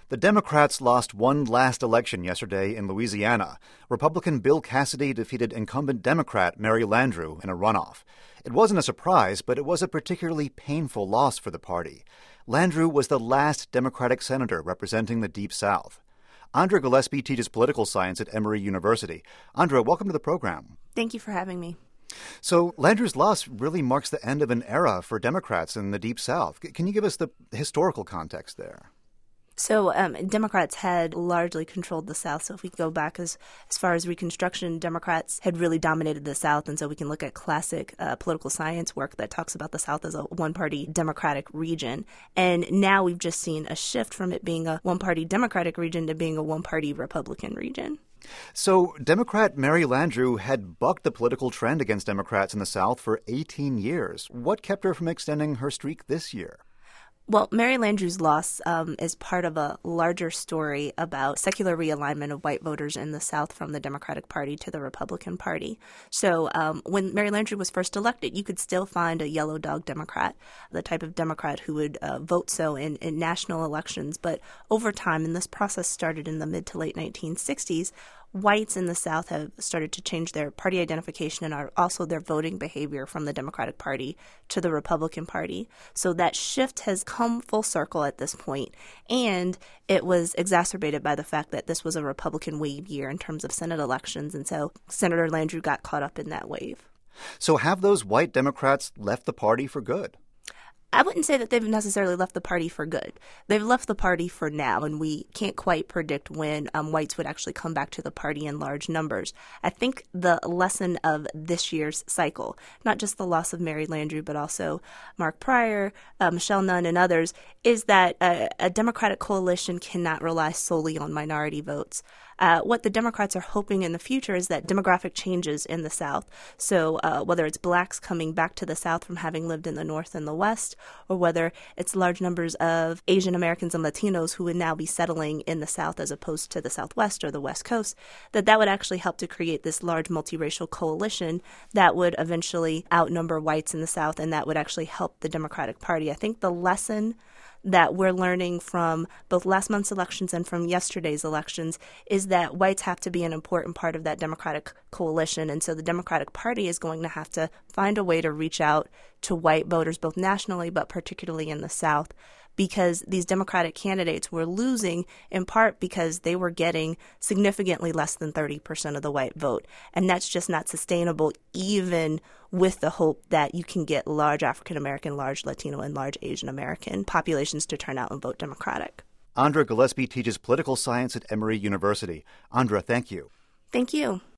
The Democrats lost one last election yesterday in Louisiana. Republican Bill Cassidy defeated incumbent Democrat Mary Landrieu in a runoff. It wasn't a surprise, but it was a particularly painful loss for the party. Landrieu was the last Democratic senator representing the Deep South. Andra Gillespie teaches political science at Emory University. Andra, welcome to the program. Thank you for having me. So Landrieu's loss really marks the end of an era for Democrats in the Deep South. Can you give us the historical context there? So Democrats had largely controlled the South. So if we go back as far as Reconstruction, Democrats had really dominated the South. And so we can look at classic political science work that talks about the South as a one-party Democratic region. And now we've just seen a shift from it being a one-party Democratic region to being a one-party Republican region. So Democrat Mary Landrieu had bucked the political trend against Democrats in the South for 18 years. What kept her from extending her streak this year? Well, Mary Landrieu's loss is part of a larger story about secular realignment of white voters in the South from the Democratic Party to the Republican Party. So when Mary Landrieu was first elected, you could still find a yellow dog Democrat, the type of Democrat who would vote so in national elections. But over time, and this process started in the mid to late 1960s, whites in the South have started to change their party identification and also their voting behavior from the Democratic Party to the Republican Party. So that shift has come full circle at this point, and it was exacerbated by the fact that this was a Republican wave year in terms of Senate elections, and so Senator Landrieu got caught up in that wave. So have those white Democrats left the party for good? I wouldn't say that they've necessarily left the party for good. They've left the party for now, and we can't quite predict when whites would actually come back to the party in large numbers. I think the lesson of this year's cycle, not just the loss of Mary Landrieu, but also Mark Pryor, Michelle Nunn, and others, is that a Democratic coalition cannot rely solely on minority votes. What the Democrats are hoping in the future is that demographic changes in the South. So whether it's blacks coming back to the South from having lived in the North and the West, or whether it's large numbers of Asian Americans and Latinos who would now be settling in the South as opposed to the Southwest or the West Coast, that would actually help to create this large multiracial coalition that would eventually outnumber whites in the South, and that would actually help the Democratic Party. I think the lesson that we're learning from both last month's elections and from yesterday's elections is that whites have to be an important part of that Democratic coalition. And so the Democratic Party is going to have to find a way to reach out to white voters, both nationally but particularly in the South, because these Democratic candidates were losing in part because they were getting significantly less than 30% of the white vote. And that's just not sustainable, even with the hope that you can get large African American, large Latino, and large Asian American populations to turn out and vote Democratic. Andra Gillespie teaches political science at Emory University. Andra, thank you. Thank you.